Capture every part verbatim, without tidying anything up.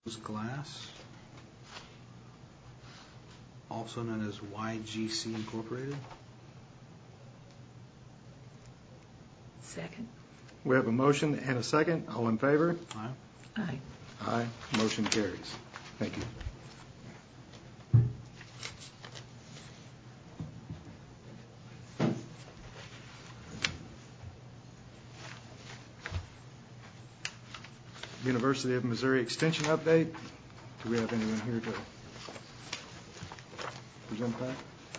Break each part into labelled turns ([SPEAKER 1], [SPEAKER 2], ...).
[SPEAKER 1] Glass, also known as Y G C Incorporated.
[SPEAKER 2] Second.
[SPEAKER 3] We have a motion and a second. All in favor?
[SPEAKER 1] Aye.
[SPEAKER 2] Aye.
[SPEAKER 3] Aye. Motion carries. Thank you. University of Missouri Extension update. Do we have anyone here to present that?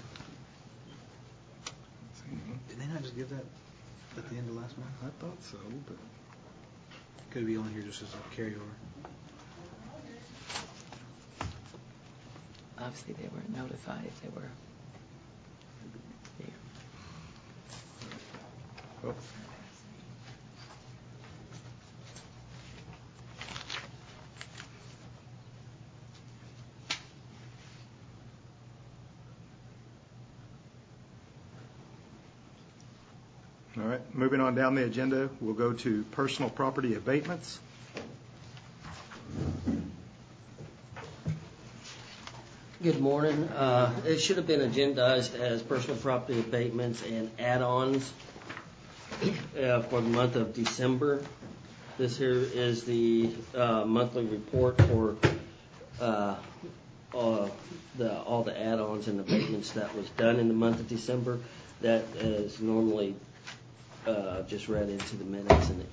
[SPEAKER 1] Did they not just give that at the end of last month?
[SPEAKER 3] I thought so, but
[SPEAKER 1] Could be on here just as a carryover.
[SPEAKER 2] Obviously, they weren't notified if they were there.
[SPEAKER 3] oh. All right, moving on down the agenda, we'll go to personal property abatements.
[SPEAKER 4] Good morning. Uh, it should have been agendized as personal property abatements and add-ons uh, for the month of December. This here is the uh, monthly report for uh, uh, the, all the add-ons and abatements that was done in the month of December. That is normally uh, just read into the minutes. And it,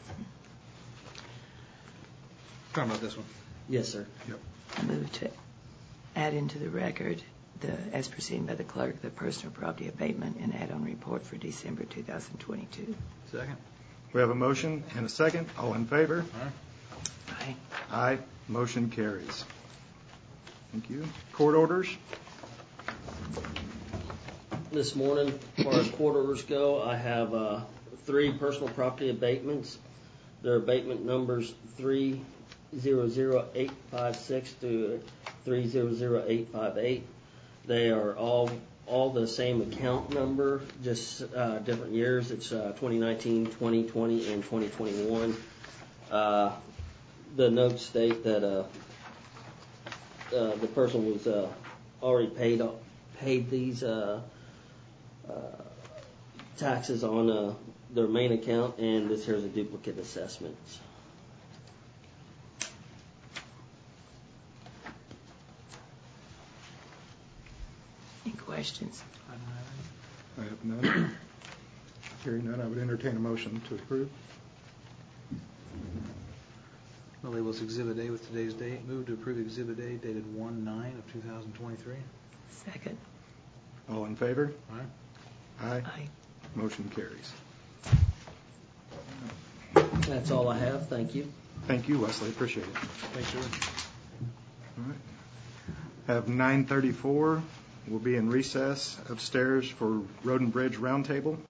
[SPEAKER 1] Talking about this one.
[SPEAKER 4] yes, sir.
[SPEAKER 3] Yep.
[SPEAKER 2] I move to add into the record, the, as proceeding by the clerk, the personal property abatement and add-on report for December two thousand twenty-two.
[SPEAKER 1] Second.
[SPEAKER 3] We have a motion and a second. All in favor?
[SPEAKER 1] Aye.
[SPEAKER 2] Aye.
[SPEAKER 3] Aye. Motion carries. Thank you. Court orders.
[SPEAKER 4] This morning, as far as court orders go, I have uh, three personal property abatements. Their abatement numbers three zero zero eight five six to three zero zero eight five eight. They are all all the same account number, just uh, different years. It's uh, twenty nineteen, twenty twenty, and twenty twenty-one. Uh, the notes state that uh, uh, the person was uh, already paid paid these uh, uh, taxes on uh, their main account, and this here's a duplicate assessment.
[SPEAKER 2] Any questions?
[SPEAKER 1] I don't have any.
[SPEAKER 3] I have none. Hearing none, I would entertain a motion to approve.
[SPEAKER 1] The label's Exhibit A with today's date. Move to approve Exhibit A dated one nine of two thousand twenty-three.
[SPEAKER 2] Second.
[SPEAKER 3] All in favor?
[SPEAKER 1] Aye.
[SPEAKER 3] Aye.
[SPEAKER 2] Aye.
[SPEAKER 3] Motion carries.
[SPEAKER 4] That's all I have. Thank you.
[SPEAKER 3] Thank you, Wesley. Appreciate it.
[SPEAKER 1] Thanks, sir.
[SPEAKER 3] All right. Have nine thirty-four. We'll be in recess upstairs for Road and Bridge Roundtable.